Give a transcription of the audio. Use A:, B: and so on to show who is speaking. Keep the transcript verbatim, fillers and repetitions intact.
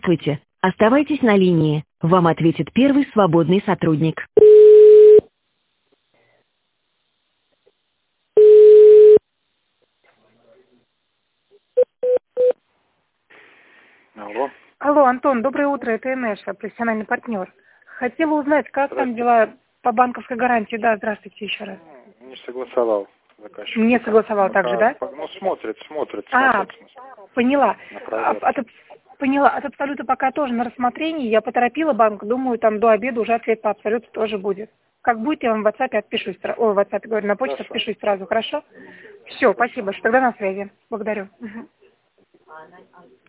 A: Здравствуйте. Оставайтесь на линии. Вам ответит первый свободный сотрудник.
B: Алло.
C: Алло, Антон, доброе утро, это Энеша, профессиональный партнер. Хотела узнать, как там дела по банковской гарантии. Да, здравствуйте еще раз.
B: Не согласовал заказчик.
C: Не согласовал
B: Ну,
C: также, да?
B: Ну, смотрит, смотрит,
C: А,
B: смотрит.
C: поняла.
B: На
C: А,
B: проверку.
C: От, аб- поняла. От абсолюта пока тоже на рассмотрении. Я поторопила банк, думаю, там до обеда уже ответ по абсолюту тоже будет. Как будет, я вам в WhatsApp отпишусь. сра- Ой, в WhatsApp, говорю, на почту
B: Хорошо.
C: отпишусь сразу, хорошо? Все, спасибо, что тогда на связи. Благодарю. Мгм.